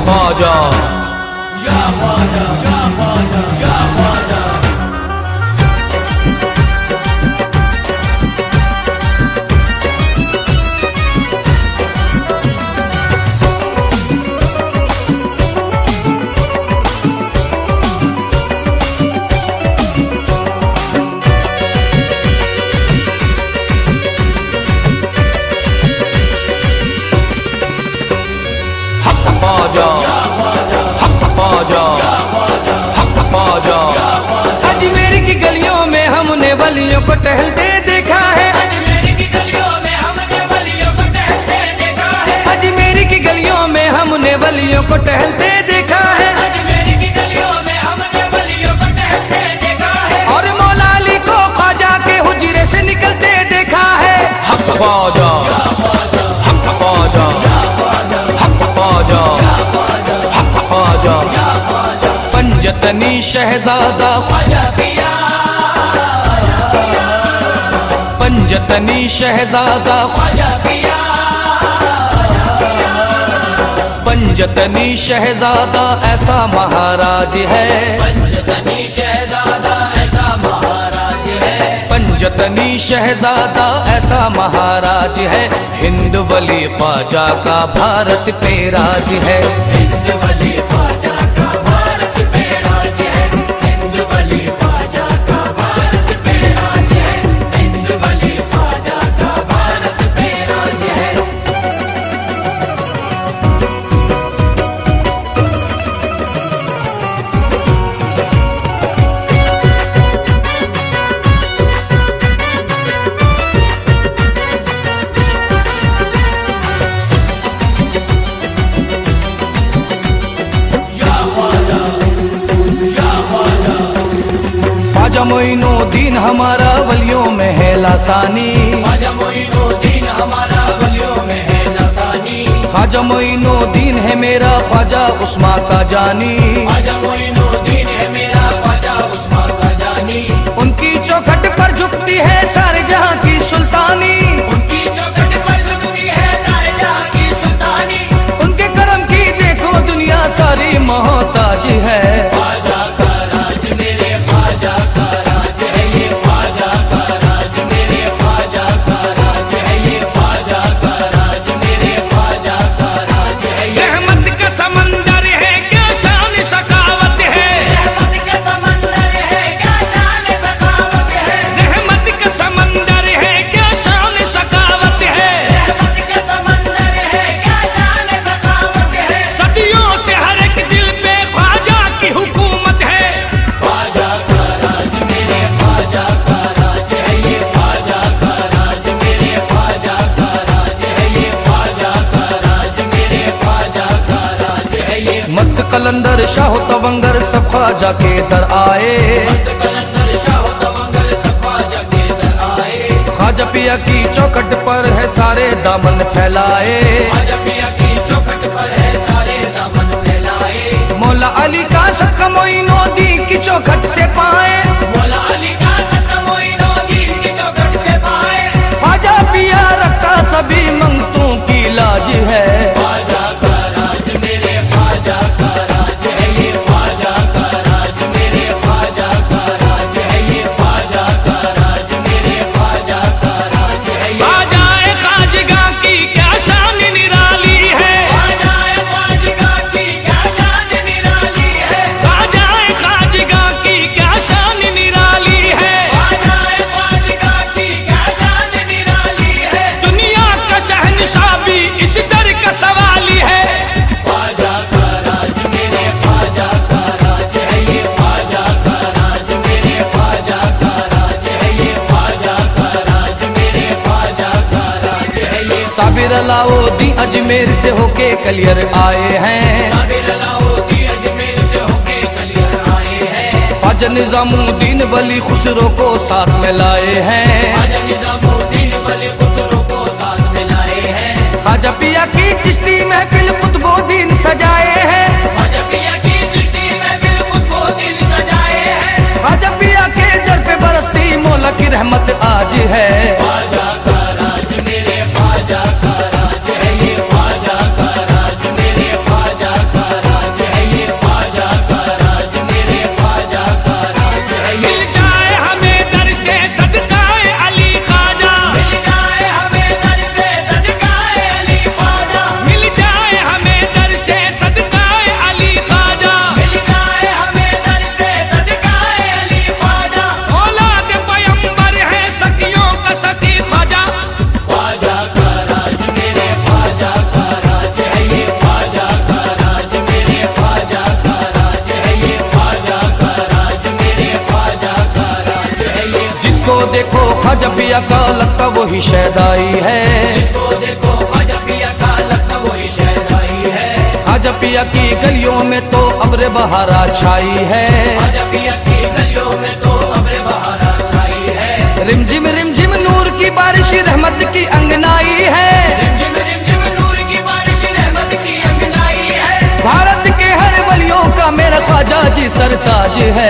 ख्वाजा या ख्वाजा या ख्वाजा या ख्वाजा। अजमेर की गलियों में हमने वलियों को टहलते देखा है। अजमेर की गलियों में हमने वलियों को टहलते देखा है। अजमेर की गलियों में हमने वलियों को टहलते देखा है। अजमेर की गलियों में हमने वलियों को टहलते देखा है। और मौला अली को ख्वाजा के हुजरे से निकलते देखा है। हक ख्वाजा हक ख्वाजा हक ख्वाजा हक ख्वाजा। पंजतनी शहजादा ख्वाजा पिया, पंजतनी शहजादा ख्वाजा पिया, पंजतनी शहजादा ऐसा महाराज है। पंजतनी शहजादा ऐसा महाराज है। पंजतनी शहजादा ऐसा महाराज है। हिंद वली ख्वाजा का भारत पे राज है। हिंद वली ख्वाजा का भारत पे राज है। हिंद वली ख्वाजा का भारत पे राज है। हिंद वली ख्वाजा का भारत पे राज है। ख्वाजा मोइनुद्दीन हमारा वलियों में है लासानी। ख्वाजा मोइनुद्दीन हमारा वलियों में है लासानी। ख्वाजा मोइनुद्दीन है मेरा ख्वाजा उस्मा का जानी। ख्वाजा मोइनुद्दीन है मेरा ख्वाजा उस्मा का जानी। उनकी चौखट पर झुकती है सारे जहां की सुल्तानी। उनकी चौखट पर झुकती है सारे जहां की सुल्तानी। उनके करम की देखो दुनिया सारी मोहताज है। मस्त कलंदर शाहो तवंगर सब ख्वाजा के दर आए। ख्वाजा पिया की चौखट पर है सारे दामन फैलाए। मौला अली का सदका मोइनुद्दीन की चौखट से पाए। मौला अली का सदका मोइनुद्दीन की चौखट से पाए। ख्वाजा पिया रखता सभी मंगतों की लाज है। साबिर अलाउद्दीन अजमेर से होके कलियर आए हैं। ख्वाजा निजामुद्दीन वली खुसरो को साथ में लाए हैं। ख्वाजा पिया की चिश्ती महफिल कुतुबुद्दीन सजाए हैं। ख्वाजा पिया के दर पे बरसती मौला की रहमत आज है। ख्वाजा का राज है ये, ख्वाजा का राज मेरे ख्वाजा का देखो ख्वाजा पिया का लगता वही शहदाई है, जिसको देखो ख्वाजा पिया का लगता वही शहदाई है। ख्वाजा पिया की गलियों में तो अब्र बहारा छाई है, ख्वाजा पिया की गलियों में तो अब्र बहारा छाई है। रिमझिम रिमझिम नूर की बारिश रहमत की अंगनाई है, रिमझिम रिमझिम नूर की बारिश रहमत की अंगनाई है। भारत के हर वलियों का मेरा ख्वाजा जी सरताज है।